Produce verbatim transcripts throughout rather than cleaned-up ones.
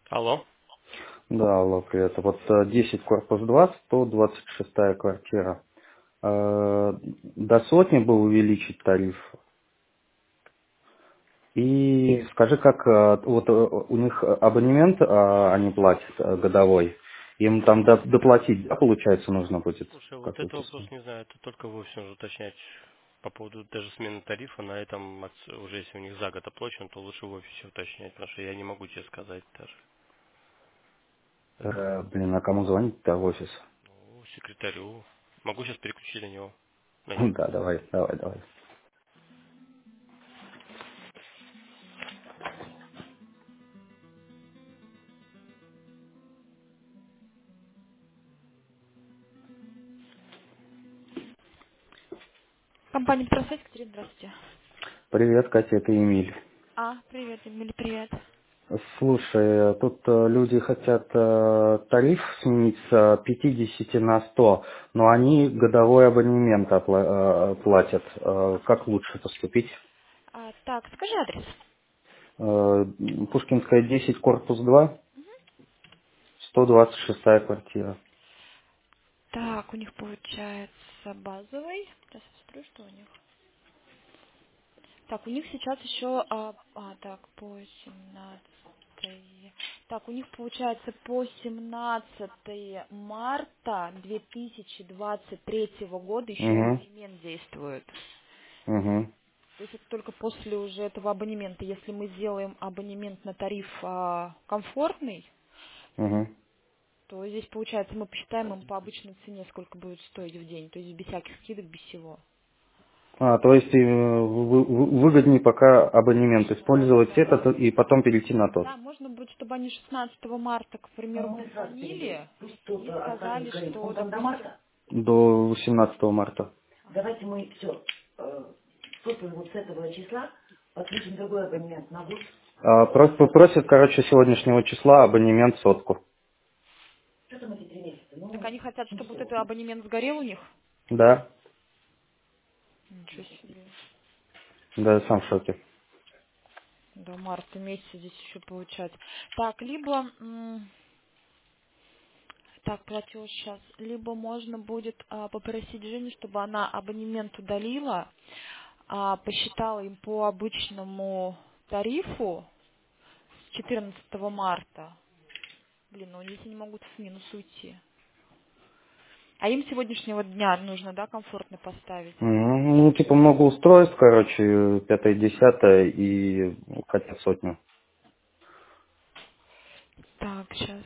Алло. Да, алло, привет. Вот э, десять корпус два, сто двадцать шестая квартира. Э, До сотни бы увеличить тариф. И скажи, как э, вот э, у них абонемент э, они платят э, годовой. Им там до- доплатить, да, получается, нужно будет Слушай, вот это какую-то вопрос сумму? не знаю, это только вы все нужно уточнять по поводу даже смены тарифа. На этом от- уже если у них за год оплачен, то лучше в офисе уточнять, потому что я не могу тебе сказать даже. Э, блин, а кому звонить-то в офис? Ну, секретарю. Могу сейчас переключить на него. На них. Да, давай, давай, давай. Компания «Просвет», Екатерина, здравствуйте. Привет, Катя, это Эмиль. А, привет, Эмиль, привет. Слушай, тут э, люди хотят э, тариф сменить с э, пятидесяти на сто, но они годовой абонемент опла- э, платят. Э, Как лучше поступить? А, так, скажи адрес. Э, Пушкинская десять, корпус два, сто двадцать шестая квартира. Так, у них получается базовый. Сейчас я посмотрю, что у них. Так, у них сейчас еще, а, а, так, по семнадцатое. Так, у них получается по семнадцатое марта две тысячи двадцать третьего года еще Угу, абонемент действует. угу, То есть это только после уже этого абонемента. Если мы сделаем абонемент на тариф а, комфортный, угу. то здесь, получается, мы посчитаем им по обычной цене, сколько будет стоить в день. То есть без всяких скидок, без всего. А, то есть э, вы- вы- выгоднее пока абонемент Да, да, использовать да, да. этот и потом перейти на тот. Да, можно будет, чтобы они шестнадцатого марта, к примеру, позвонили и сказали, что, допустим... До семнадцатого марта. Ага. А, Просто просят, короче, сегодняшнего числа абонемент сотку. Так они хотят, чтобы вот этот абонемент сгорел у них? Да, Ничего себе. да, я сам в шоке. До марта месяца здесь еще получается. Так, либо... м, Так, платеж сейчас. Либо можно будет а, попросить Женю, чтобы она абонемент удалила, а, посчитала им по обычному тарифу с четырнадцатого марта. Блин, ну здесь они могут в минус уйти. А им сегодняшнего дня нужно, да, комфортно поставить? Мгм. Ну, типа много устройств, короче, пятое, десятое и хотят сотню. Так, сейчас.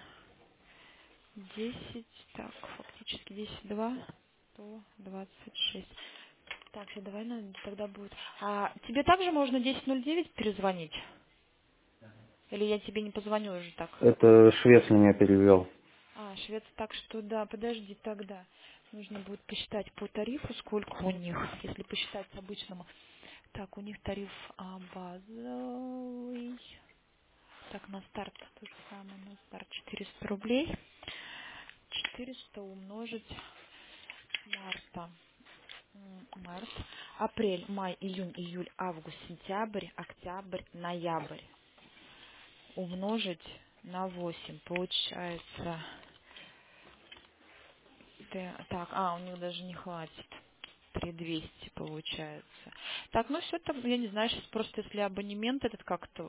десять, так, фактически десять, два, сто двадцать шесть. Так, сейчас давай наверное, тогда будет. А тебе также можно десять ноль девять перезвонить? Или я тебе не позвоню уже так? Это швец меня перевел. А, швец, так что да, подожди тогда. Нужно будет посчитать по тарифу, сколько у них, если посчитать с обычным. Так, у них тариф а, базовый. Так, на старт то же самое, на старт четыреста рублей. четыреста умножить с марта. М, Март, апрель, май, июнь, июль, август, сентябрь, октябрь, ноябрь. Умножить на восемь. Получается... Т- Так, а, у них даже не хватит. три двести получается. Так, ну все, там, я не знаю, сейчас просто если абонемент этот как-то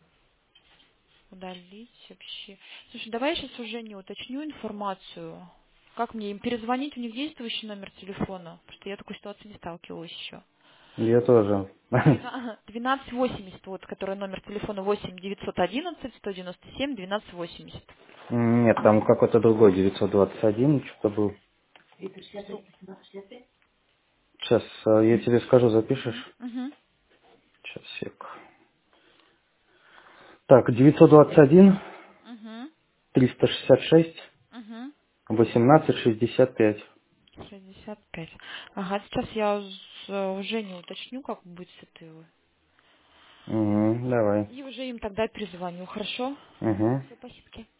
удалить вообще. Слушай, давай я сейчас уже не уточню информацию. Как мне им перезвонить? У них действующий номер телефона? Потому что я такой ситуации не сталкивалась еще. Я тоже. двенадцать восемьдесят, вот, который номер телефона восемь девятьсот одиннадцать сто девяносто семь двенадцать восемьдесят. Нет, там какой-то другой, девятьсот двадцать один, что-то был. Сто. Сейчас я тебе скажу, Угу, запишешь? угу, Сейчас, сек. Так, девятьсот двадцать один, угу, триста шестьдесят шесть, угу. восемнадцать шестьдесят пять. шестьдесят пять. Ага, сейчас я с- уже не уточню, как быть с этой. Угу, давай. И уже им тогда перезвоню, хорошо? Угу. Все, спасибо.